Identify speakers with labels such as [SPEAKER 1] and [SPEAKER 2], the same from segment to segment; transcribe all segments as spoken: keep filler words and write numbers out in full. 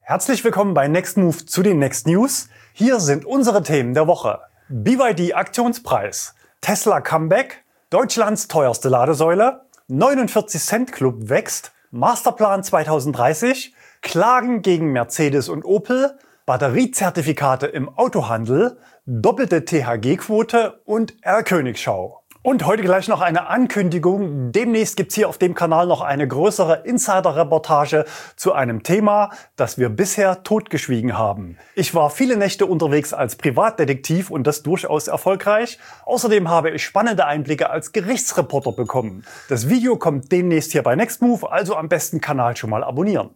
[SPEAKER 1] Herzlich willkommen bei Next Move zu den Next News. Hier sind unsere Themen der Woche. B Y D Aktionspreis, Tesla Comeback, Deutschlands teuerste Ladesäule, neunundvierzig Cent Club wächst, Masterplan zweitausenddreißig, Klagen gegen Mercedes und Opel, Batteriezertifikate im Autohandel, doppelte T H G-Quote und R-Königschau. Und heute gleich noch eine Ankündigung. Demnächst gibt's hier auf dem Kanal noch eine größere Insider-Reportage zu einem Thema, das wir bisher totgeschwiegen haben. Ich war viele Nächte unterwegs als Privatdetektiv und das durchaus erfolgreich. Außerdem habe ich spannende Einblicke als Gerichtsreporter bekommen. Das Video kommt demnächst hier bei Next Move, also am besten Kanal schon mal abonnieren.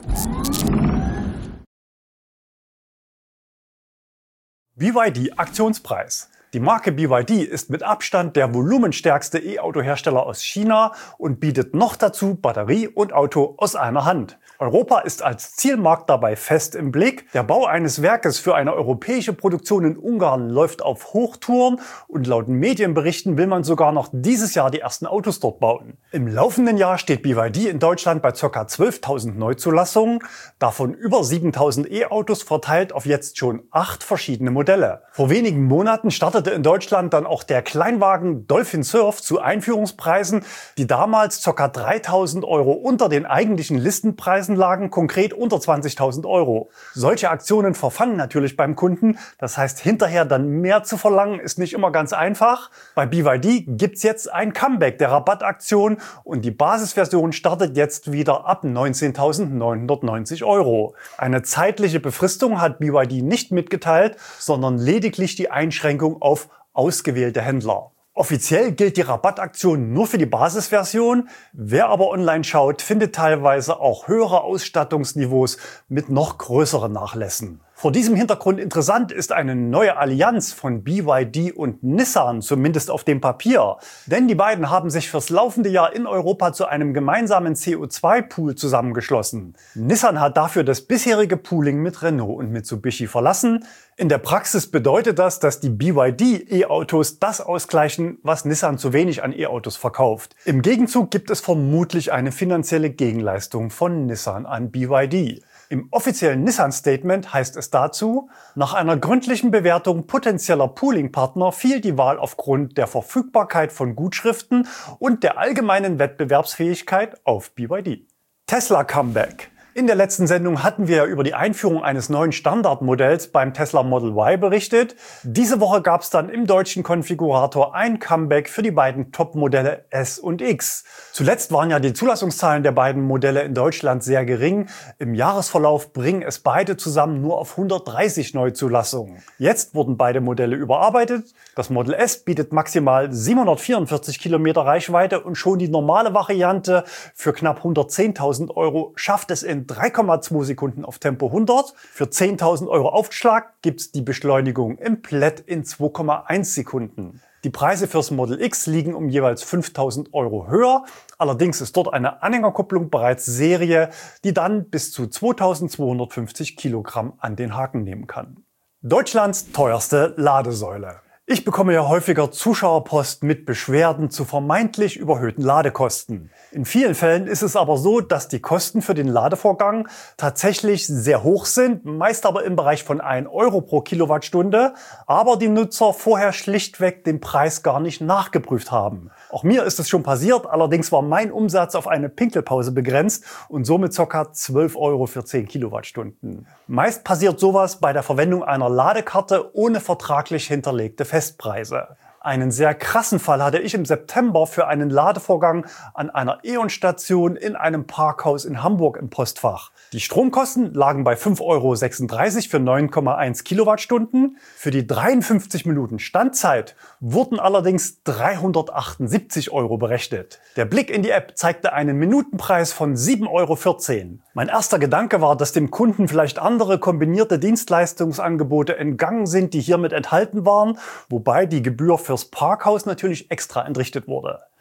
[SPEAKER 1] B Y D Aktionspreis. Die Marke B Y D ist mit Abstand der volumenstärkste E-Auto-Hersteller aus China und bietet noch dazu Batterie und Auto aus einer Hand. Europa ist als Zielmarkt dabei fest im Blick. Der Bau eines Werkes für eine europäische Produktion in Ungarn läuft auf Hochtouren und laut Medienberichten will man sogar noch dieses Jahr die ersten Autos dort bauen. Im laufenden Jahr steht B Y D in Deutschland bei ca. zwölftausend Neuzulassungen, davon über siebentausend E-Autos verteilt auf jetzt schon acht verschiedene Modelle. Vor wenigen Monaten startete in Deutschland dann auch der Kleinwagen Dolphin Surf zu Einführungspreisen, die damals ca. dreitausend Euro unter den eigentlichen Listenpreisen lagen, konkret unter zwanzigtausend Euro. Solche Aktionen verfangen natürlich beim Kunden, das heißt hinterher dann mehr zu verlangen ist nicht immer ganz einfach. Bei B Y D gibt's jetzt ein Comeback der Rabattaktion und die Basisversion startet jetzt wieder ab neunzehntausendneunhundertneunzig Euro. Eine zeitliche Befristung hat B Y D nicht mitgeteilt, sondern lediglich die Einschränkung auf ausgewählte Händler. Offiziell gilt die Rabattaktion nur für die Basisversion. Wer aber online schaut, findet teilweise auch höhere Ausstattungsniveaus mit noch größeren Nachlässen. Vor diesem Hintergrund interessant ist eine neue Allianz von B Y D und Nissan, zumindest auf dem Papier. Denn die beiden haben sich fürs laufende Jahr in Europa zu einem gemeinsamen C O zwei Pool zusammengeschlossen. Nissan hat dafür das bisherige Pooling mit Renault und Mitsubishi verlassen. In der Praxis bedeutet das, dass die B Y D E-Autos das ausgleichen, was Nissan zu wenig an E-Autos verkauft. Im Gegenzug gibt es vermutlich eine finanzielle Gegenleistung von Nissan an B Y D. Im offiziellen Nissan-Statement heißt es dazu, nach einer gründlichen Bewertung potenzieller Pooling-Partner fiel die Wahl aufgrund der Verfügbarkeit von Gutschriften und der allgemeinen Wettbewerbsfähigkeit auf B Y D. Tesla Comeback. In der letzten Sendung hatten wir über die Einführung eines neuen Standardmodells beim Tesla Model Y berichtet. Diese Woche gab es dann im deutschen Konfigurator ein Comeback für die beiden Top-Modelle S und X. Zuletzt waren ja die Zulassungszahlen der beiden Modelle in Deutschland sehr gering. Im Jahresverlauf bringen es beide zusammen nur auf hundertdreißig Neuzulassungen. Jetzt wurden beide Modelle überarbeitet. Das Model S bietet maximal siebenhundertvierundvierzig Kilometer Reichweite und schon die normale Variante für knapp hundertzehntausend Euro schafft es in drei Komma zwei Sekunden auf Tempo hundert. Für zehntausend Euro Aufschlag gibt's die Beschleunigung im Plätt in zwei Komma eins Sekunden. Die Preise fürs Model X liegen um jeweils fünftausend Euro höher. Allerdings ist dort eine Anhängerkupplung bereits Serie, die dann bis zu zweitausendzweihundertfünfzig Kilogramm an den Haken nehmen kann. Deutschlands teuerste Ladesäule. Ich bekomme ja häufiger Zuschauerpost mit Beschwerden zu vermeintlich überhöhten Ladekosten. In vielen Fällen ist es aber so, dass die Kosten für den Ladevorgang tatsächlich sehr hoch sind, meist aber im Bereich von ein Euro pro Kilowattstunde, aber die Nutzer vorher schlichtweg den Preis gar nicht nachgeprüft haben. Auch mir ist es schon passiert, allerdings war mein Umsatz auf eine Pinkelpause begrenzt und somit ca. zwölf Euro für zehn Kilowattstunden. Meist passiert sowas bei der Verwendung einer Ladekarte ohne vertraglich hinterlegte Festpreise. Einen sehr krassen Fall hatte ich im September für einen Ladevorgang an einer E.ON-Station in einem Parkhaus in Hamburg im Postfach. Die Stromkosten lagen bei fünf Euro sechsunddreißig für neun Komma eins Kilowattstunden. Für die dreiundfünfzig Minuten Standzeit wurden allerdings dreihundertachtundsiebzig Euro berechnet. Der Blick in die App zeigte einen Minutenpreis von sieben Euro vierzehn. Mein erster Gedanke war, dass dem Kunden vielleicht andere kombinierte Dienstleistungsangebote entgangen sind, die hiermit enthalten waren, wobei die Gebühr fürs Parkhaus natürlich extra entrichtet wurde.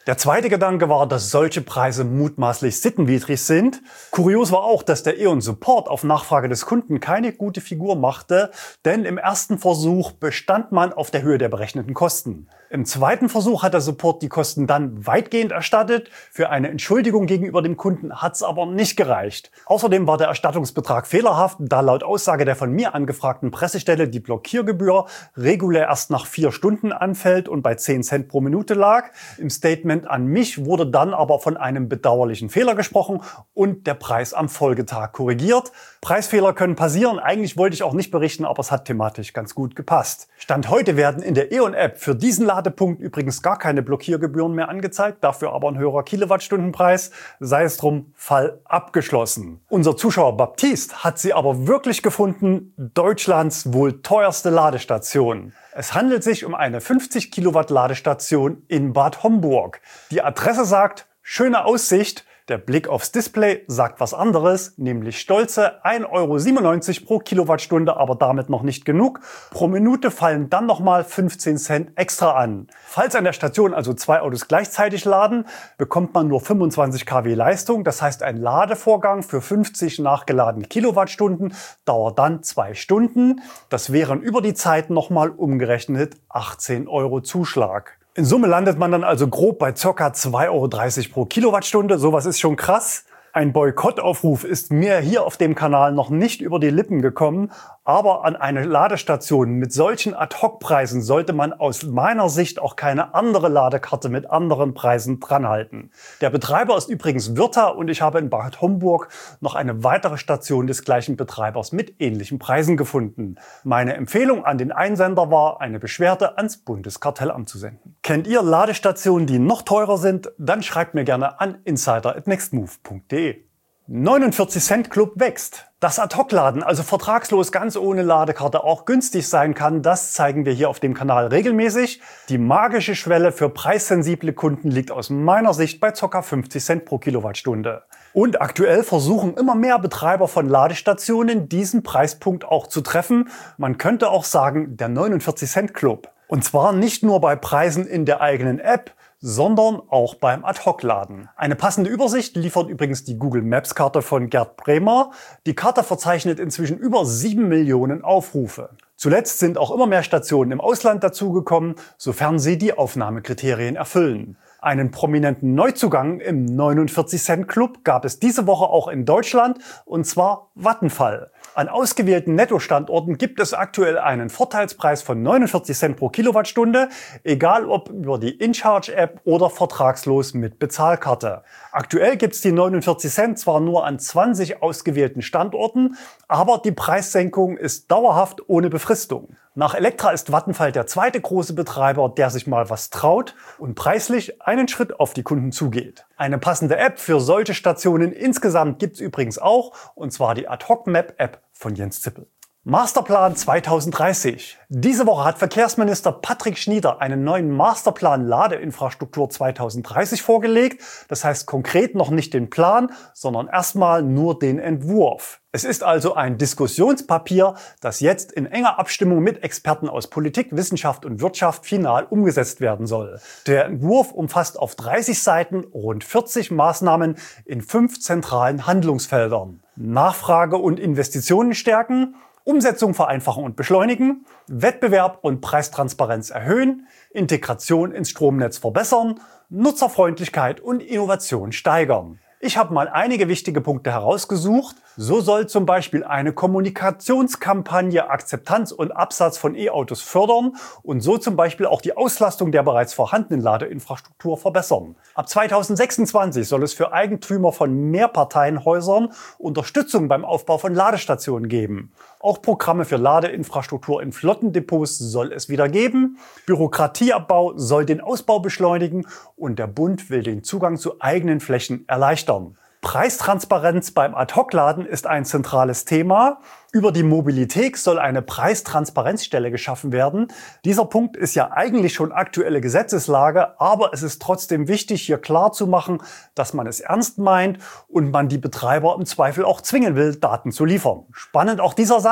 [SPEAKER 1] Der zweite Gedanke war, dass solche Preise mutmaßlich sittenwidrig sind. Kurios war auch, dass der E.ON Support auf Nachfrage des Kunden keine gute Figur machte, denn im ersten Versuch bestand man auf der Höhe der berechneten Kosten. Im zweiten Versuch hat der Support die Kosten dann weitgehend erstattet. Für eine Entschuldigung gegenüber dem Kunden hat es aber nicht gereicht. Außerdem war der Erstattungsbetrag fehlerhaft, da laut Aussage der von mir angefragten Pressestelle die Blockiergebühr regulär erst nach vier Stunden anfällt und bei zehn Cent pro Minute lag. Im Statement an mich wurde dann aber von einem bedauerlichen Fehler gesprochen und der Preis am Folgetag korrigiert. Preisfehler können passieren. Eigentlich wollte ich auch nicht berichten, aber es hat thematisch ganz gut gepasst. Stand heute werden in der E.ON-App für diesen Ladepunkt übrigens gar keine Blockiergebühren mehr angezeigt, dafür aber ein höherer Kilowattstundenpreis. Sei es drum, Fall abgeschlossen. Unser Zuschauer Baptiste hat sie aber wirklich gefunden, Deutschlands wohl teuerste Ladestation. Es handelt sich um eine fünfzig Kilowatt Ladestation in Bad Homburg. Die Adresse sagt, schöne Aussicht. Der Blick aufs Display sagt was anderes, nämlich stolze ein Euro siebenundneunzig pro Kilowattstunde, aber damit noch nicht genug. Pro Minute fallen dann nochmal fünfzehn Cent extra an. Falls an der Station also zwei Autos gleichzeitig laden, bekommt man nur fünfundzwanzig Kilowatt Leistung. Das heißt, ein Ladevorgang für fünfzig nachgeladene Kilowattstunden dauert dann zwei Stunden. Das wären über die Zeit nochmal umgerechnet achtzehn Euro Zuschlag. In Summe landet man dann also grob bei ca. zwei Euro dreißig pro Kilowattstunde. Sowas ist schon krass. Ein Boykottaufruf ist mir hier auf dem Kanal noch nicht über die Lippen gekommen, aber an eine Ladestation mit solchen Ad-Hoc-Preisen sollte man aus meiner Sicht auch keine andere Ladekarte mit anderen Preisen dranhalten. Der Betreiber ist übrigens Virta und ich habe in Bad Homburg noch eine weitere Station des gleichen Betreibers mit ähnlichen Preisen gefunden. Meine Empfehlung an den Einsender war, eine Beschwerde ans Bundeskartellamt zu senden. Kennt ihr Ladestationen, die noch teurer sind? Dann schreibt mir gerne an insider at nextmove punkt de. neunundvierzig Cent Club wächst. Dass Ad-Hoc-Laden, also vertragslos ganz ohne Ladekarte, auch günstig sein kann, das zeigen wir hier auf dem Kanal regelmäßig. Die magische Schwelle für preissensible Kunden liegt aus meiner Sicht bei ca. fünfzig Cent pro Kilowattstunde. Und aktuell versuchen immer mehr Betreiber von Ladestationen, diesen Preispunkt auch zu treffen. Man könnte auch sagen, der neunundvierzig Cent Club. Und zwar nicht nur bei Preisen in der eigenen App, sondern auch beim Ad-Hoc-Laden. Eine passende Übersicht liefert übrigens die Google Maps Karte von Gerd Bremer. Die Karte verzeichnet inzwischen über sieben Millionen Aufrufe. Zuletzt sind auch immer mehr Stationen im Ausland dazugekommen, sofern sie die Aufnahmekriterien erfüllen. Einen prominenten Neuzugang im neunundvierzig Cent Club gab es diese Woche auch in Deutschland, und zwar Vattenfall. An ausgewählten Nettostandorten gibt es aktuell einen Vorteilspreis von neunundvierzig Cent pro Kilowattstunde, egal ob über die InCharge-App oder vertragslos mit Bezahlkarte. Aktuell gibt es die neunundvierzig Cent zwar nur an zwanzig ausgewählten Standorten, aber die Preissenkung ist dauerhaft ohne Befristung. Nach Electra ist Vattenfall der zweite große Betreiber, der sich mal was traut und preislich einen Schritt auf die Kunden zugeht. Eine passende App für solche Stationen insgesamt gibt es übrigens auch, und zwar die Ad-Hoc-Map-App von Jens Zippel. Masterplan zweitausenddreißig. Diese Woche hat Verkehrsminister Patrick Schnieder einen neuen Masterplan Ladeinfrastruktur zweitausenddreißig vorgelegt. Das heißt konkret noch nicht den Plan, sondern erstmal nur den Entwurf. Es ist also ein Diskussionspapier, das jetzt in enger Abstimmung mit Experten aus Politik, Wissenschaft und Wirtschaft final umgesetzt werden soll. Der Entwurf umfasst auf dreißig Seiten rund vierzig Maßnahmen in fünf zentralen Handlungsfeldern. Nachfrage und Investitionen stärken, Umsetzung vereinfachen und beschleunigen, Wettbewerb und Preistransparenz erhöhen, Integration ins Stromnetz verbessern, Nutzerfreundlichkeit und Innovation steigern. Ich habe mal einige wichtige Punkte herausgesucht. So soll zum Beispiel eine Kommunikationskampagne Akzeptanz und Absatz von E-Autos fördern und so zum Beispiel auch die Auslastung der bereits vorhandenen Ladeinfrastruktur verbessern. Ab zweitausendsechsundzwanzig soll es für Eigentümer von Mehrparteienhäusern Unterstützung beim Aufbau von Ladestationen geben. Auch Programme für Ladeinfrastruktur in Flottendepots soll es wieder geben. Bürokratieabbau soll den Ausbau beschleunigen und der Bund will den Zugang zu eigenen Flächen erleichtern. Preistransparenz beim Ad-Hoc-Laden ist ein zentrales Thema. Über die Mobilität soll eine Preistransparenzstelle geschaffen werden. Dieser Punkt ist ja eigentlich schon aktuelle Gesetzeslage, aber es ist trotzdem wichtig, hier klar zu machen, dass man es ernst meint und man die Betreiber im Zweifel auch zwingen will, Daten zu liefern. Spannend auch dieser Satz.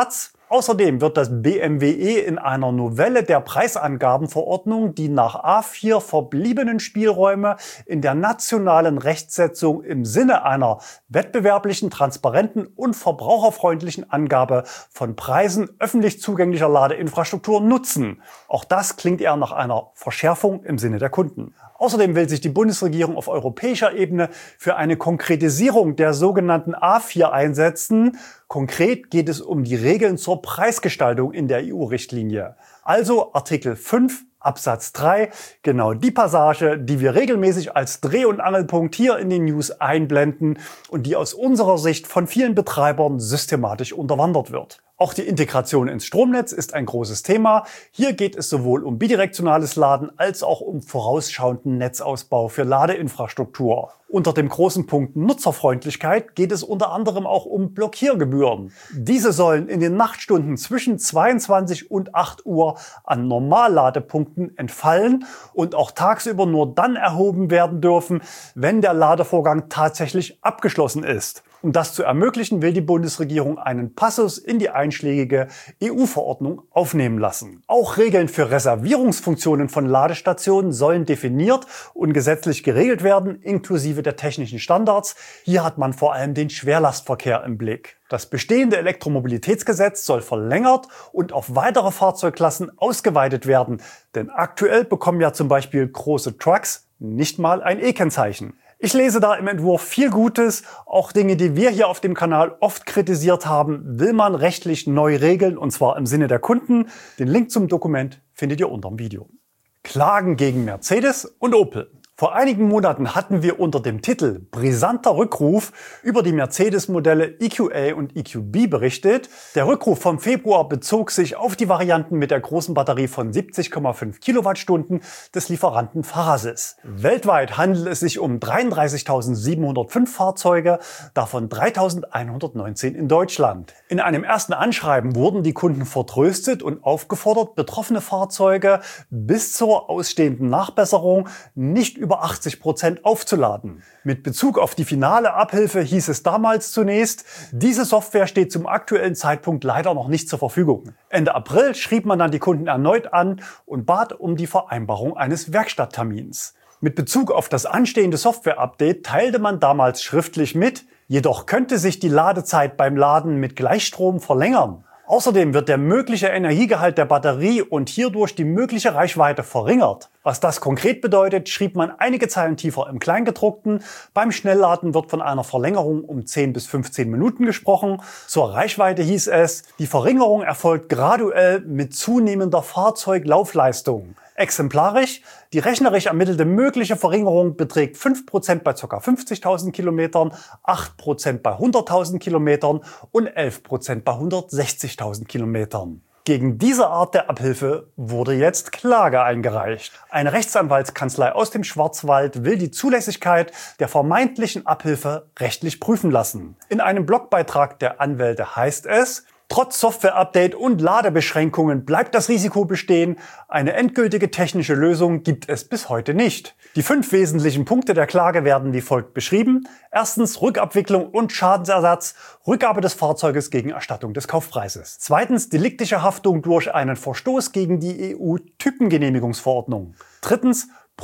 [SPEAKER 1] Außerdem wird das B M W E in einer Novelle der Preisangabenverordnung die nach A vier verbliebenen Spielräume in der nationalen Rechtsetzung im Sinne einer wettbewerblichen, transparenten und verbraucherfreundlichen Angabe von Preisen öffentlich zugänglicher Ladeinfrastruktur nutzen. Auch das klingt eher nach einer Verschärfung im Sinne der Kunden. Außerdem will sich die Bundesregierung auf europäischer Ebene für eine Konkretisierung der sogenannten A vier einsetzen. Konkret geht es um die Regeln zur Preisgestaltung in der E U-Richtlinie. Also Artikel fünf Absatz drei, genau die Passage, die wir regelmäßig als Dreh- und Angelpunkt hier in den News einblenden und die aus unserer Sicht von vielen Betreibern systematisch unterwandert wird. Auch die Integration ins Stromnetz ist ein großes Thema. Hier geht es sowohl um bidirektionales Laden als auch um vorausschauenden Netzausbau für Ladeinfrastruktur. Unter dem großen Punkt Nutzerfreundlichkeit geht es unter anderem auch um Blockiergebühren. Diese sollen in den Nachtstunden zwischen zweiundzwanzig und acht Uhr an Normalladepunkten entfallen und auch tagsüber nur dann erhoben werden dürfen, wenn der Ladevorgang tatsächlich abgeschlossen ist. Um das zu ermöglichen, will die Bundesregierung einen Passus in die einschlägige E U-Verordnung aufnehmen lassen. Auch Regeln für Reservierungsfunktionen von Ladestationen sollen definiert und gesetzlich geregelt werden, inklusive der technischen Standards. Hier hat man vor allem den Schwerlastverkehr im Blick. Das bestehende Elektromobilitätsgesetz soll verlängert und auf weitere Fahrzeugklassen ausgeweitet werden, denn aktuell bekommen ja zum Beispiel große Trucks nicht mal ein E-Kennzeichen. Ich lese da im Entwurf viel Gutes, auch Dinge, die wir hier auf dem Kanal oft kritisiert haben, will man rechtlich neu regeln, und zwar im Sinne der Kunden. Den Link zum Dokument findet ihr unter dem Video. Klagen gegen Mercedes und Opel. Vor einigen Monaten hatten wir unter dem Titel Brisanter Rückruf über die Mercedes-Modelle E Q A und E Q B berichtet. Der Rückruf vom Februar bezog sich auf die Varianten mit der großen Batterie von siebzig Komma fünf Kilowattstunden des Lieferanten Farasis. Weltweit handelt es sich um dreiunddreißigtausendsiebenhundertfünf Fahrzeuge, davon dreitausendeinhundertneunzehn in Deutschland. In einem ersten Anschreiben wurden die Kunden vertröstet und aufgefordert, betroffene Fahrzeuge bis zur ausstehenden Nachbesserung nicht über über achtzig Prozent aufzuladen. Mit Bezug auf die finale Abhilfe hieß es damals zunächst, diese Software steht zum aktuellen Zeitpunkt leider noch nicht zur Verfügung. Ende April schrieb man dann die Kunden erneut an und bat um die Vereinbarung eines Werkstatttermins. Mit Bezug auf das anstehende Software-Update teilte man damals schriftlich mit, jedoch könnte sich die Ladezeit beim Laden mit Gleichstrom verlängern. Außerdem wird der mögliche Energiegehalt der Batterie und hierdurch die mögliche Reichweite verringert. Was das konkret bedeutet, schrieb man einige Zeilen tiefer im Kleingedruckten. Beim Schnellladen wird von einer Verlängerung um zehn bis fünfzehn Minuten gesprochen. Zur Reichweite hieß es, die Verringerung erfolgt graduell mit zunehmender Fahrzeuglaufleistung. Exemplarisch, die rechnerisch ermittelte mögliche Verringerung beträgt fünf Prozent bei ca. fünfzigtausend Kilometern, acht Prozent bei hunderttausend Kilometern und elf Prozent bei hundertsechzigtausend Kilometern. Gegen diese Art der Abhilfe wurde jetzt Klage eingereicht. Eine Rechtsanwaltskanzlei aus dem Schwarzwald will die Zulässigkeit der vermeintlichen Abhilfe rechtlich prüfen lassen. In einem Blogbeitrag der Anwälte heißt es, trotz Software-Update und Ladebeschränkungen bleibt das Risiko bestehen. Eine endgültige technische Lösung gibt es bis heute nicht. Die fünf wesentlichen Punkte der Klage werden wie folgt beschrieben. Erstens Rückabwicklung und Schadensersatz, Rückgabe des Fahrzeuges gegen Erstattung des Kaufpreises. Zweitens deliktische Haftung durch einen Verstoß gegen die E U-Typengenehmigungsverordnung. Drittens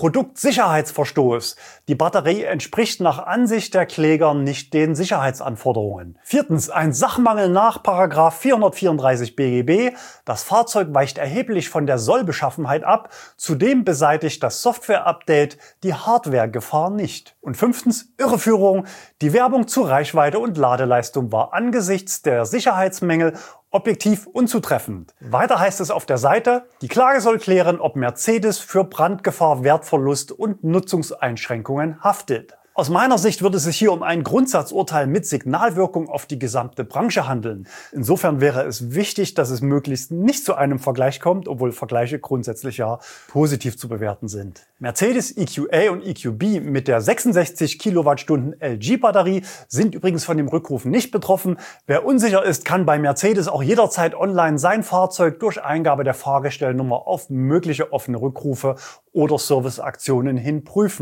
[SPEAKER 1] Produktsicherheitsverstoß. Die Batterie entspricht nach Ansicht der Kläger nicht den Sicherheitsanforderungen. Viertens, ein Sachmangel nach Paragraph vierhundertvierunddreißig B G B. Das Fahrzeug weicht erheblich von der Sollbeschaffenheit ab. Zudem beseitigt das Software-Update die Hardware-Gefahr nicht. Und fünftens, Irreführung. Die Werbung zu Reichweite und Ladeleistung war angesichts der Sicherheitsmängel objektiv unzutreffend. Weiter heißt es auf der Seite, die Klage soll klären, ob Mercedes für Brandgefahr, Wertverlust und Nutzungseinschränkungen haftet. Aus meiner Sicht würde es sich hier um ein Grundsatzurteil mit Signalwirkung auf die gesamte Branche handeln. Insofern wäre es wichtig, dass es möglichst nicht zu einem Vergleich kommt, obwohl Vergleiche grundsätzlich ja positiv zu bewerten sind. Mercedes E Q A und E Q B mit der sechsundsechzig Kilowattstunden L G-Batterie sind übrigens von dem Rückruf nicht betroffen. Wer unsicher ist, kann bei Mercedes auch jederzeit online sein Fahrzeug durch Eingabe der Fahrgestellnummer auf mögliche offene Rückrufe oder Serviceaktionen hin prüfen.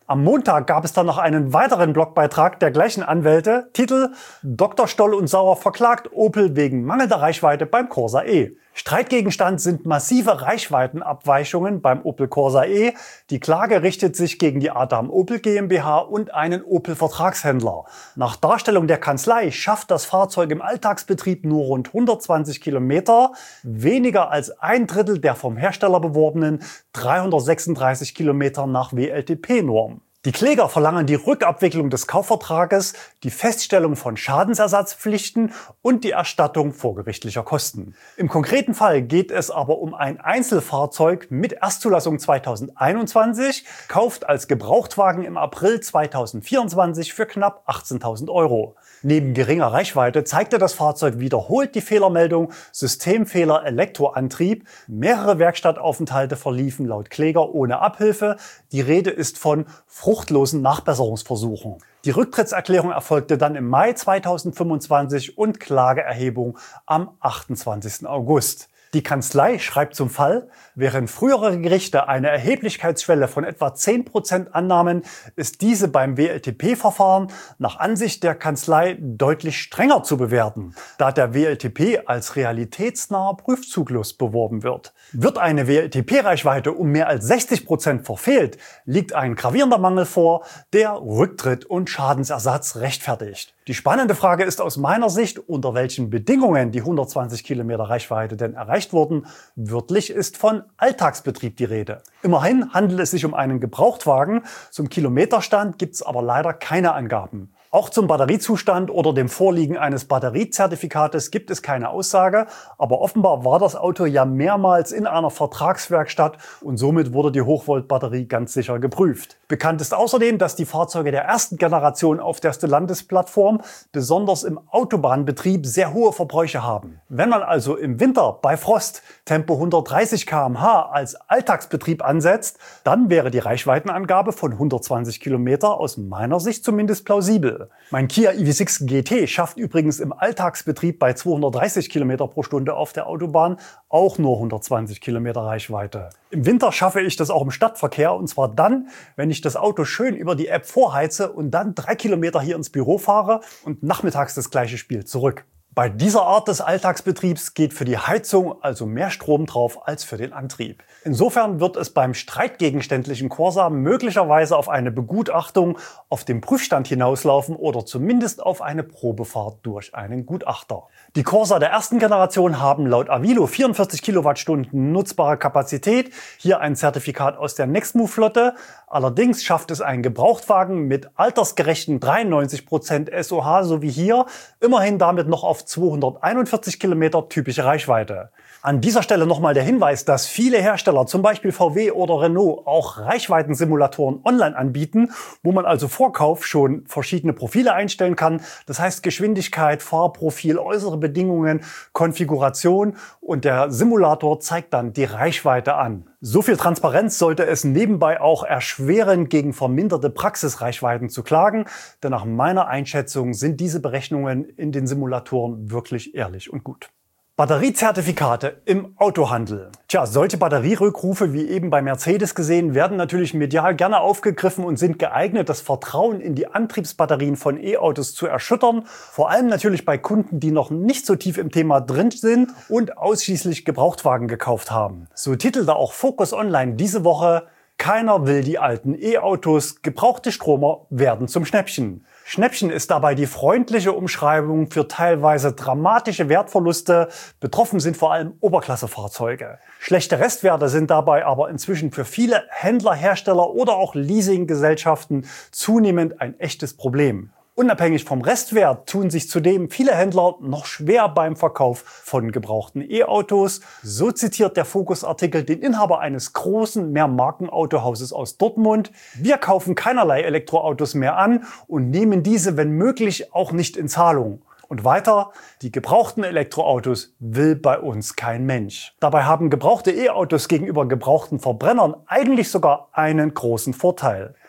[SPEAKER 1] Am Montag gab es dann noch einen weiteren Blogbeitrag der gleichen Anwälte. Titel: Doktor Stoll und Sauer verklagt Opel wegen mangelnder Reichweite beim Corsa E. Streitgegenstand sind massive Reichweitenabweichungen beim Opel Corsa E. Die Klage richtet sich gegen die Adam Opel GmbH und einen Opel-Vertragshändler. Nach Darstellung der Kanzlei schafft das Fahrzeug im Alltagsbetrieb nur rund hundertzwanzig Kilometer, weniger als ein Drittel der vom Hersteller beworbenen dreihundertsechsunddreißig Kilometer nach W L T P-Norm. Die Kläger verlangen die Rückabwicklung des Kaufvertrages, die Feststellung von Schadensersatzpflichten und die Erstattung vorgerichtlicher Kosten. Im konkreten Fall geht es aber um ein Einzelfahrzeug mit Erstzulassung zweitausendeinundzwanzig, kauft als Gebrauchtwagen im April zweitausendvierundzwanzig für knapp achtzehntausend Euro. Neben geringer Reichweite zeigte das Fahrzeug wiederholt die Fehlermeldung Systemfehler Elektroantrieb. Mehrere Werkstattaufenthalte verliefen laut Kläger ohne Abhilfe. Die Rede ist von fruchtlosen Nachbesserungsversuchen. Die Rücktrittserklärung erfolgte dann im Mai zweitausendfünfundzwanzig und Klageerhebung am achtundzwanzigsten August. Die Kanzlei schreibt zum Fall: Während frühere Gerichte eine Erheblichkeitsschwelle von etwa zehn Prozent annahmen, ist diese beim W L T P-Verfahren nach Ansicht der Kanzlei deutlich strenger zu bewerten, da der W L T P als realitätsnaher Prüfzyklus beworben wird. Wird eine W L T P-Reichweite um mehr als sechzig Prozent verfehlt, liegt ein gravierender Mangel vor, der Rücktritt und Schadensersatz rechtfertigt. Die spannende Frage ist aus meiner Sicht, unter welchen Bedingungen die hundertzwanzig Kilometer Reichweite denn erreicht wurden. Wörtlich ist von Alltagsbetrieb die Rede. Immerhin handelt es sich um einen Gebrauchtwagen. Zum Kilometerstand gibt es aber leider keine Angaben. Auch zum Batteriezustand oder dem Vorliegen eines Batteriezertifikates gibt es keine Aussage, aber offenbar war das Auto ja mehrmals in einer Vertragswerkstatt und somit wurde die Hochvolt-Batterie ganz sicher geprüft. Bekannt ist außerdem, dass die Fahrzeuge der ersten Generation auf der Stellantis-Plattform besonders im Autobahnbetrieb sehr hohe Verbräuche haben. Wenn man also im Winter bei Frost Tempo hundertdreißig Kilometer pro Stunde als Alltagsbetrieb ansetzt, dann wäre die Reichweitenangabe von hundertzwanzig Kilometer aus meiner Sicht zumindest plausibel. Mein Kia E V sechs G T schafft übrigens im Alltagsbetrieb bei zweihundertdreißig Kilometer pro Stunde auf der Autobahn auch nur hundertzwanzig Kilometer Reichweite. Im Winter schaffe ich das auch im Stadtverkehr, und zwar dann, wenn ich das Auto schön über die App vorheize und dann drei Kilometer hier ins Büro fahre und nachmittags das gleiche Spiel zurück. Bei dieser Art des Alltagsbetriebs geht für die Heizung also mehr Strom drauf als für den Antrieb. Insofern wird es beim streitgegenständlichen Corsa möglicherweise auf eine Begutachtung auf dem Prüfstand hinauslaufen oder zumindest auf eine Probefahrt durch einen Gutachter. Die Corsa der ersten Generation haben laut Avilo vierundvierzig Kilowattstunden nutzbare Kapazität, hier ein Zertifikat aus der Nextmove-Flotte. Allerdings schafft es ein Gebrauchtwagen mit altersgerechten dreiundneunzig Prozent S O H, so wie hier, immerhin damit noch auf zweihunderteinundvierzig Kilometer typische Reichweite. An dieser Stelle nochmal der Hinweis, dass viele Hersteller, zum Beispiel V W oder Renault, auch Reichweitensimulatoren online anbieten, wo man also vor Kauf schon verschiedene Profile einstellen kann. Das heißt Geschwindigkeit, Fahrprofil, äußere Bedingungen, Konfiguration, und der Simulator zeigt dann die Reichweite an. So viel Transparenz sollte es nebenbei auch erschweren, gegen verminderte Praxisreichweiten zu klagen, denn nach meiner Einschätzung sind diese Berechnungen in den Simulatoren wirklich ehrlich und gut. Batteriezertifikate im Autohandel. Tja, solche Batterierückrufe wie eben bei Mercedes gesehen werden natürlich medial gerne aufgegriffen und sind geeignet, das Vertrauen in die Antriebsbatterien von E-Autos zu erschüttern. Vor allem natürlich bei Kunden, die noch nicht so tief im Thema drin sind und ausschließlich Gebrauchtwagen gekauft haben. So titelte auch Focus Online diese Woche: Keiner will die alten E-Autos, gebrauchte Stromer werden zum Schnäppchen. Schnäppchen ist dabei die freundliche Umschreibung für teilweise dramatische Wertverluste. Betroffen sind vor allem Oberklassefahrzeuge. Schlechte Restwerte sind dabei aber inzwischen für viele Händler, Hersteller oder auch Leasinggesellschaften zunehmend ein echtes Problem. Unabhängig vom Restwert tun sich zudem viele Händler noch schwer beim Verkauf von gebrauchten E-Autos. So zitiert der Focus-Artikel den Inhaber eines großen Mehrmarkenautohauses aus Dortmund: Wir kaufen keinerlei Elektroautos mehr an und nehmen diese, wenn möglich, auch nicht in Zahlung. Und weiter: Die gebrauchten Elektroautos will bei uns kein Mensch. Dabei haben gebrauchte E-Autos gegenüber gebrauchten Verbrennern eigentlich sogar einen großen Vorteil.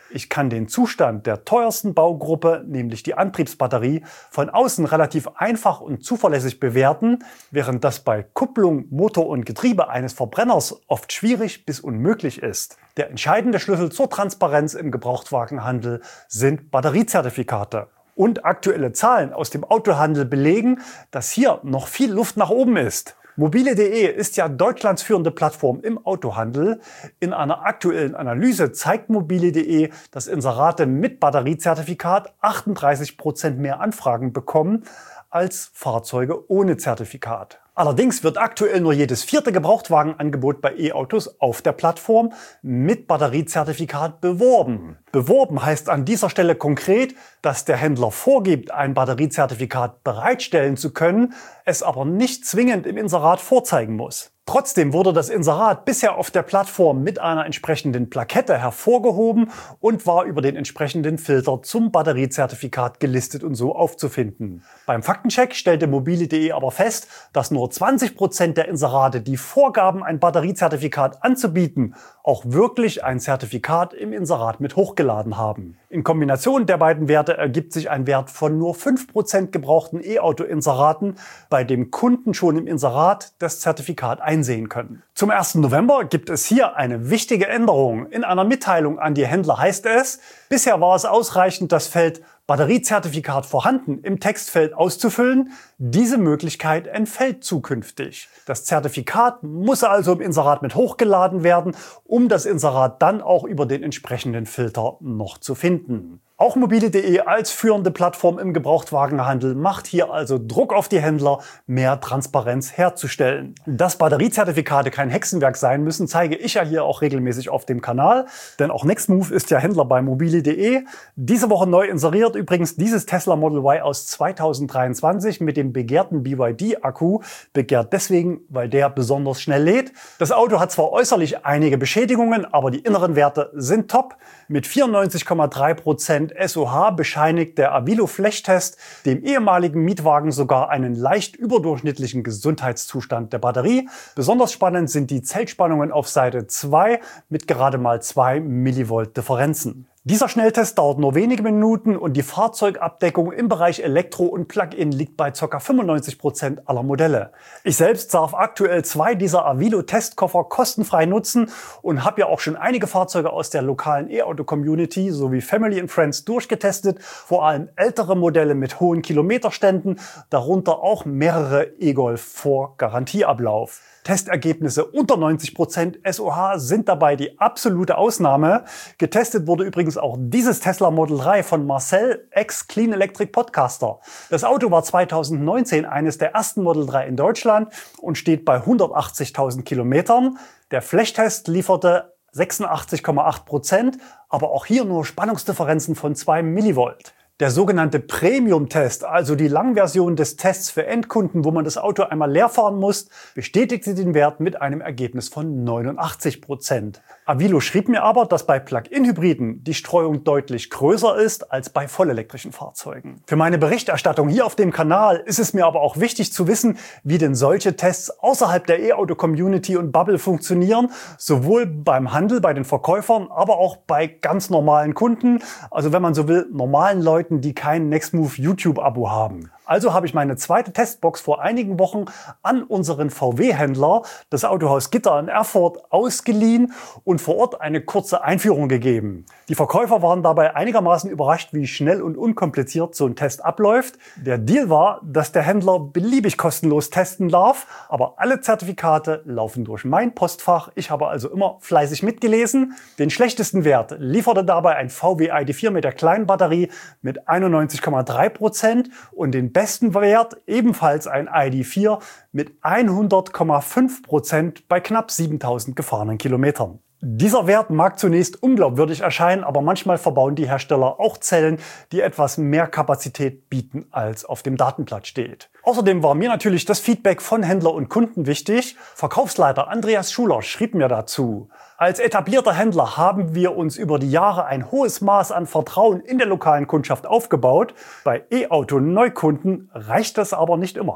[SPEAKER 1] Ich kann den Zustand der teuersten Baugruppe, nämlich die Antriebsbatterie, von außen relativ einfach und zuverlässig bewerten, während das bei Kupplung, Motor und Getriebe eines Verbrenners oft schwierig bis unmöglich ist. Der entscheidende Schlüssel zur Transparenz im Gebrauchtwagenhandel sind Batteriezertifikate. Und aktuelle Zahlen aus dem Autohandel belegen, dass hier noch viel Luft nach oben ist. Mobile punkt de ist ja Deutschlands führende Plattform im Autohandel. In einer aktuellen Analyse zeigt Mobile punkt de, dass Inserate mit Batteriezertifikat achtunddreißig Prozent mehr Anfragen bekommen als Fahrzeuge ohne Zertifikat. Allerdings wird aktuell nur jedes vierte Gebrauchtwagenangebot bei E-Autos auf der Plattform mit Batteriezertifikat beworben. Beworben heißt an dieser Stelle konkret, dass der Händler vorgibt, ein Batteriezertifikat bereitstellen zu können, es aber nicht zwingend im Inserat vorzeigen muss. Trotzdem wurde das Inserat bisher auf der Plattform mit einer entsprechenden Plakette hervorgehoben und war über den entsprechenden Filter zum Batteriezertifikat gelistet und so aufzufinden. Beim Faktencheck stellte Mobile punkt de aber fest, dass nur zwanzig Prozent der Inserate, die vorgaben, ein Batteriezertifikat anzubieten, auch wirklich ein Zertifikat im Inserat mit hochgeladen haben. In Kombination der beiden Werte ergibt sich ein Wert von nur fünf Prozent gebrauchten E-Auto-Inseraten, bei dem Kunden schon im Inserat das Zertifikat einsehen können. Zum ersten November gibt es hier eine wichtige Änderung. In einer Mitteilung an die Händler heißt es, bisher war es ausreichend, das Feld Batteriezertifikat vorhanden im Textfeld auszufüllen. Diese Möglichkeit entfällt zukünftig. Das Zertifikat muss also im Inserat mit hochgeladen werden, um das Inserat dann auch über den entsprechenden Filter noch zu finden. Auch Mobile punkt de als führende Plattform im Gebrauchtwagenhandel macht hier also Druck auf die Händler, mehr Transparenz herzustellen. Dass Batteriezertifikate kein Hexenwerk sein müssen, zeige ich ja hier auch regelmäßig auf dem Kanal. Denn auch Nextmove ist ja Händler bei Mobile punkt de. Diese Woche neu inseriert übrigens dieses Tesla Model Y aus zweitausenddreiundzwanzig mit dem begehrten B Y D-Akku. Begehrt deswegen, weil der besonders schnell lädt. Das Auto hat zwar äußerlich einige Beschädigungen, aber die inneren Werte sind top. Mit vierundneunzig Komma drei Prozent S O H bescheinigt der Avilo-Flashtest dem ehemaligen Mietwagen sogar einen leicht überdurchschnittlichen Gesundheitszustand der Batterie. Besonders spannend sind die Zellspannungen auf Seite zwei mit gerade mal zwei Millivolt Differenzen. Dieser Schnelltest dauert nur wenige Minuten und die Fahrzeugabdeckung im Bereich Elektro und Plug-in liegt bei ca. fünfundneunzig Prozent aller Modelle. Ich selbst darf aktuell zwei dieser Avilo-Testkoffer kostenfrei nutzen und habe ja auch schon einige Fahrzeuge aus der lokalen E-Auto-Community sowie Family and Friends durchgetestet, vor allem ältere Modelle mit hohen Kilometerständen, darunter auch mehrere E-Golf vor Garantieablauf. Testergebnisse unter neunzig Prozent S O H sind dabei die absolute Ausnahme. Getestet wurde übrigens auch dieses Tesla Model drei von Marcel, ex-Clean Electric Podcaster. Das Auto war zweitausendneunzehn eines der ersten Model drei in Deutschland und steht bei hundertachtzigtausend Kilometern. Der Flashtest lieferte sechsundachtzig Komma acht Prozent, aber auch hier nur Spannungsdifferenzen von zwei Millivolt. Der sogenannte Premium-Test, also die Langversion des Tests für Endkunden, wo man das Auto einmal leer fahren muss, bestätigte den Wert mit einem Ergebnis von neunundachtzig Prozent. Avilo schrieb mir aber, dass bei Plug-in-Hybriden die Streuung deutlich größer ist als bei vollelektrischen Fahrzeugen. Für meine Berichterstattung hier auf dem Kanal ist es mir aber auch wichtig zu wissen, wie denn solche Tests außerhalb der E-Auto-Community und Bubble funktionieren, sowohl beim Handel, bei den Verkäufern, aber auch bei ganz normalen Kunden, also wenn man so will, normalen Leuten, die kein Nextmove YouTube-Abo haben. Also habe ich meine zweite Testbox vor einigen Wochen an unseren V W-Händler, das Autohaus Gitter in Erfurt, ausgeliehen und vor Ort eine kurze Einführung gegeben. Die Verkäufer waren dabei einigermaßen überrascht, wie schnell und unkompliziert so ein Test abläuft. Der Deal war, dass der Händler beliebig kostenlos testen darf, aber alle Zertifikate laufen durch mein Postfach. Ich habe also immer fleißig mitgelesen. Den schlechtesten Wert lieferte dabei ein V W I D vier mit der kleinen Batterie mit einundneunzig Komma drei Prozent und den besten Wert ebenfalls ein I D vier mit hundert Komma fünf Prozent bei knapp siebentausend gefahrenen Kilometern. Dieser Wert mag zunächst unglaubwürdig erscheinen, aber manchmal verbauen die Hersteller auch Zellen, die etwas mehr Kapazität bieten, als auf dem Datenblatt steht. Außerdem war mir natürlich das Feedback von Händler und Kunden wichtig. Verkaufsleiter Andreas Schuler schrieb mir dazu: Als etablierter Händler haben wir uns über die Jahre ein hohes Maß an Vertrauen in der lokalen Kundschaft aufgebaut. Bei E-Auto-Neukunden reicht das aber nicht immer.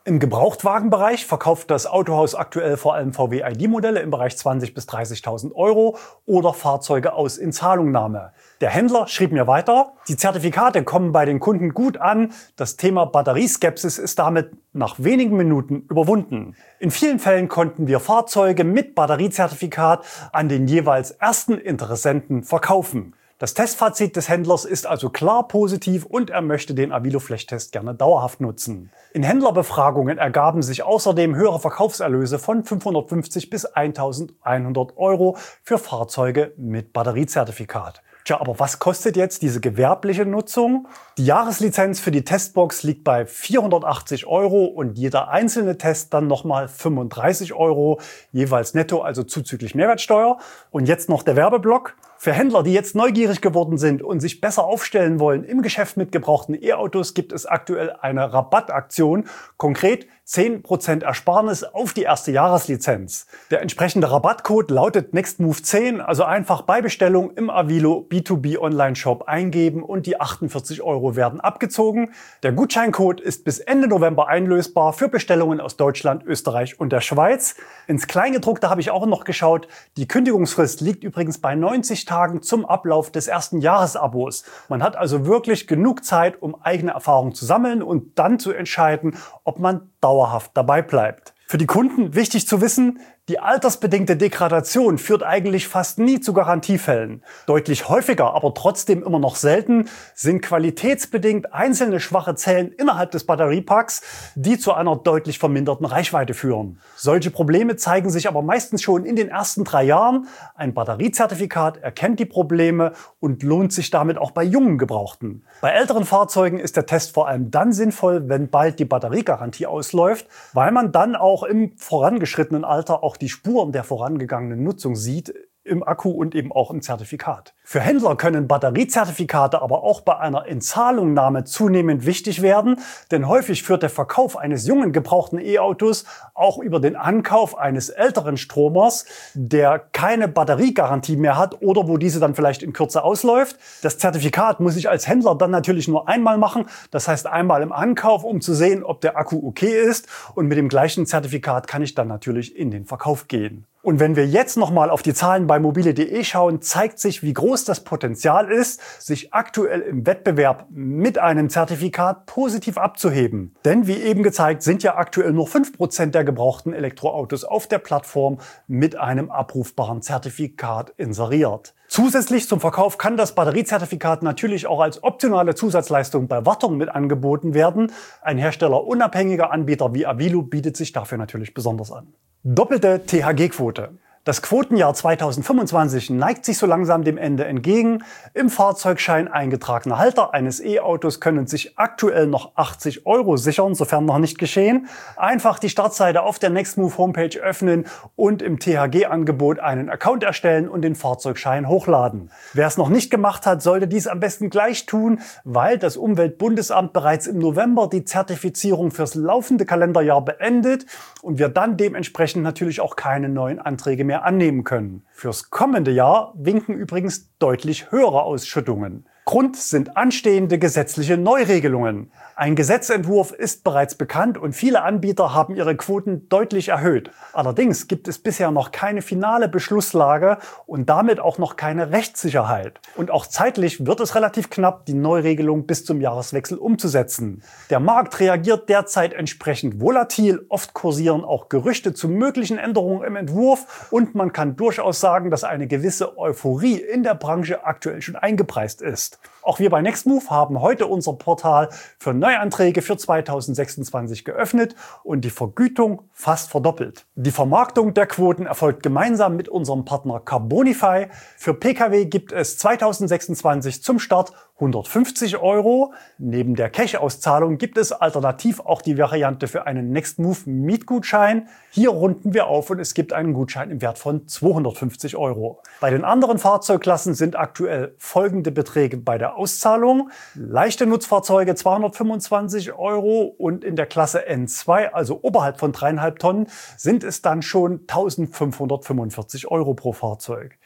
[SPEAKER 1] Im Gebrauchtwagenbereich verkauft das Autohaus aktuell vor allem V W I D-Modelle im Bereich zwanzigtausend bis dreißigtausend Euro oder Fahrzeuge aus Inzahlungnahme. Der Händler schrieb mir weiter, die Zertifikate kommen bei den Kunden gut an, das Thema Batterieskepsis ist damit nach wenigen Minuten überwunden. In vielen Fällen konnten wir Fahrzeuge mit Batteriezertifikat an den jeweils ersten Interessenten verkaufen. Das Testfazit des Händlers ist also klar positiv und er möchte den Avilo-Flächtest gerne dauerhaft nutzen. In Händlerbefragungen ergaben sich außerdem höhere Verkaufserlöse von fünfhundertfünfzig bis eintausendeinhundert Euro für Fahrzeuge mit Batteriezertifikat. Tja, aber was kostet jetzt diese gewerbliche Nutzung? Die Jahreslizenz für die Testbox liegt bei vierhundertachtzig Euro und jeder einzelne Test dann nochmal fünfunddreißig Euro, jeweils netto, also zuzüglich Mehrwertsteuer. Und jetzt noch der Werbeblock. Für Händler, die jetzt neugierig geworden sind und sich besser aufstellen wollen im Geschäft mit gebrauchten E-Autos, gibt es aktuell eine Rabattaktion. Konkret zehn Prozent Ersparnis auf die erste Jahreslizenz. Der entsprechende Rabattcode lautet nextmove zehn, also einfach bei Bestellung im Avilo B zwei B Online-Shop eingeben und die achtundvierzig Euro werden abgezogen. Der Gutscheincode ist bis Ende November einlösbar für Bestellungen aus Deutschland, Österreich und der Schweiz. Ins Kleingedruckte habe ich auch noch geschaut. Die Kündigungsfrist liegt übrigens bei neunzig Tagen zum Ablauf des ersten Jahresabos. Man hat also wirklich genug Zeit, um eigene Erfahrungen zu sammeln und dann zu entscheiden, ob man dauerhaft dabei bleibt. Für die Kunden wichtig zu wissen, die altersbedingte Degradation führt eigentlich fast nie zu Garantiefällen. Deutlich häufiger, aber trotzdem immer noch selten, sind qualitätsbedingt einzelne schwache Zellen innerhalb des Batteriepacks, die zu einer deutlich verminderten Reichweite führen. Solche Probleme zeigen sich aber meistens schon in den ersten drei Jahren. Ein Batteriezertifikat erkennt die Probleme und lohnt sich damit auch bei jungen Gebrauchten. Bei älteren Fahrzeugen ist der Test vor allem dann sinnvoll, wenn bald die Batteriegarantie ausläuft, weil man dann auch im vorangeschrittenen Alter auch die Spuren der vorangegangenen Nutzung sieht, im Akku und eben auch im Zertifikat. Für Händler können Batteriezertifikate aber auch bei einer Inzahlungnahme zunehmend wichtig werden, denn häufig führt der Verkauf eines jungen gebrauchten E-Autos auch über den Ankauf eines älteren Stromers, der keine Batteriegarantie mehr hat oder wo diese dann vielleicht in Kürze ausläuft. Das Zertifikat muss ich als Händler dann natürlich nur einmal machen, das heißt einmal im Ankauf, um zu sehen, ob der Akku okay ist, und mit dem gleichen Zertifikat kann ich dann natürlich in den Verkauf gehen. Und wenn wir jetzt nochmal auf die Zahlen bei mobile punkt de schauen, zeigt sich, wie groß das Potenzial ist, sich aktuell im Wettbewerb mit einem Zertifikat positiv abzuheben. Denn wie eben gezeigt, sind ja aktuell nur fünf Prozent der gebrauchten Elektroautos auf der Plattform mit einem abrufbaren Zertifikat inseriert. Zusätzlich zum Verkauf kann das Batteriezertifikat natürlich auch als optionale Zusatzleistung bei Wartung mit angeboten werden. Ein herstellerunabhängiger Anbieter wie Avilo bietet sich dafür natürlich besonders an. Doppelte T H G-Quote. Das Quotenjahr zweitausendfünfundzwanzig neigt sich so langsam dem Ende entgegen. Im Fahrzeugschein eingetragene Halter eines E-Autos können sich aktuell noch achtzig Euro sichern, sofern noch nicht geschehen. Einfach die Startseite auf der nextmove Homepage öffnen und im T H G-Angebot einen Account erstellen und den Fahrzeugschein hochladen. Wer es noch nicht gemacht hat, sollte dies am besten gleich tun, weil das Umweltbundesamt bereits im November die Zertifizierung fürs laufende Kalenderjahr beendet und wir dann dementsprechend natürlich auch keine neuen Anträge mehr annehmen können. Fürs kommende Jahr winken übrigens deutlich höhere Ausschüttungen. Grund sind anstehende gesetzliche Neuregelungen. Ein Gesetzentwurf ist bereits bekannt und viele Anbieter haben ihre Quoten deutlich erhöht. Allerdings gibt es bisher noch keine finale Beschlusslage und damit auch noch keine Rechtssicherheit. Und auch zeitlich wird es relativ knapp, die Neuregelung bis zum Jahreswechsel umzusetzen. Der Markt reagiert derzeit entsprechend volatil, oft kursieren auch Gerüchte zu möglichen Änderungen im Entwurf und man kann durchaus sagen, dass eine gewisse Euphorie in der Branche aktuell schon eingepreist ist. Auch wir bei nextmove haben heute unser Portal für Neuanträge für zweitausendsechsundzwanzig geöffnet und die Vergütung fast verdoppelt. Die Vermarktung der Quoten erfolgt gemeinsam mit unserem Partner Carbonify. Für Pkw gibt es zweitausendsechsundzwanzig zum Start hundertfünfzig Euro. Neben der Cash-Auszahlung gibt es alternativ auch die Variante für einen nextmove Mietgutschein. Hier runden wir auf und es gibt einen Gutschein im Wert von zweihundertfünfzig Euro. Bei den anderen Fahrzeugklassen sind aktuell folgende Beträge bei der Auszahlung. Leichte Nutzfahrzeuge zweihundertfünfundzwanzig Euro und in der Klasse N zwei, also oberhalb von dreieinhalb Tonnen, sind es dann schon eintausendfünfhundertfünfundvierzig Euro pro Fahrzeug.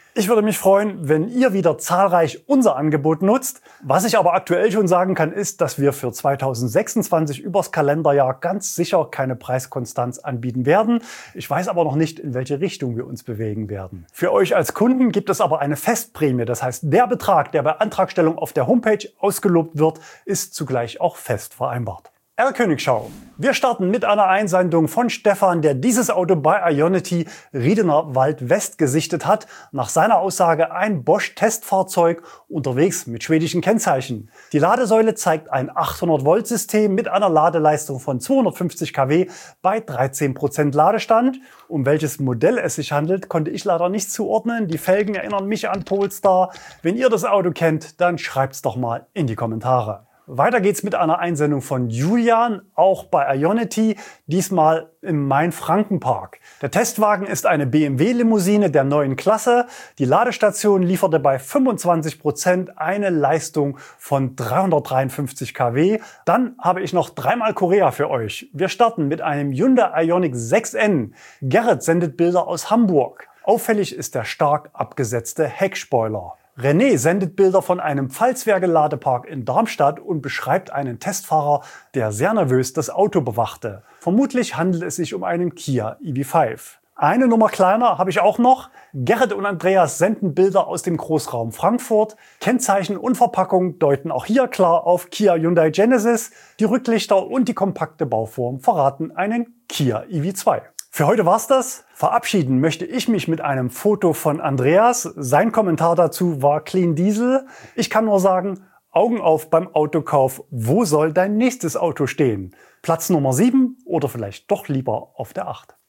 [SPEAKER 1] Ich würde mich freuen, wenn ihr wieder zahlreich unser Angebot nutzt. Was ich aber aktuell schon sagen kann, ist, dass wir für zweitausendsechsundzwanzig übers Kalenderjahr ganz sicher keine Preiskonstanz anbieten werden. Ich weiß aber noch nicht, in welche Richtung wir uns bewegen werden. Für euch als Kunden gibt es aber eine Festprämie. Das heißt, der Betrag, der bei Antragstellung auf der Homepage ausgelobt wird, ist zugleich auch fest vereinbart. R-Königschau. Wir starten mit einer Einsendung von Stefan, der dieses Auto bei Ionity Riedener Wald West gesichtet hat. Nach seiner Aussage ein Bosch-Testfahrzeug unterwegs mit schwedischen Kennzeichen. Die Ladesäule zeigt ein achthundert Volt System mit einer Ladeleistung von zweihundertfünfzig Kilowatt bei dreizehn Prozent Ladestand. Um welches Modell es sich handelt, konnte ich leider nicht zuordnen. Die Felgen erinnern mich an Polestar. Wenn ihr das Auto kennt, dann schreibt's doch mal in die Kommentare. Weiter geht's mit einer Einsendung von Julian, auch bei Ionity, diesmal im Main-Franken-Park. Der Testwagen ist eine B M W-Limousine der neuen Klasse. Die Ladestation lieferte bei fünfundzwanzig Prozent eine Leistung von dreihundertdreiundfünfzig Kilowatt. Dann habe ich noch dreimal Korea für euch. Wir starten mit einem Hyundai Ioniq sechs N. Gerrit sendet Bilder aus Hamburg. Auffällig ist der stark abgesetzte Heckspoiler. René sendet Bilder von einem Pfalzwerke-Ladepark in Darmstadt und beschreibt einen Testfahrer, der sehr nervös das Auto bewachte. Vermutlich handelt es sich um einen Kia E V fünf. Eine Nummer kleiner habe ich auch noch. Gerrit und Andreas senden Bilder aus dem Großraum Frankfurt. Kennzeichen und Verpackung deuten auch hier klar auf Kia Hyundai Genesis. Die Rücklichter und die kompakte Bauform verraten einen Kia E V zwei. Für heute war's das. Verabschieden möchte ich mich mit einem Foto von Andreas. Sein Kommentar dazu war Clean Diesel. Ich kann nur sagen, Augen auf beim Autokauf. Wo soll dein nächstes Auto stehen? Platz Nummer sieben oder vielleicht doch lieber auf der acht?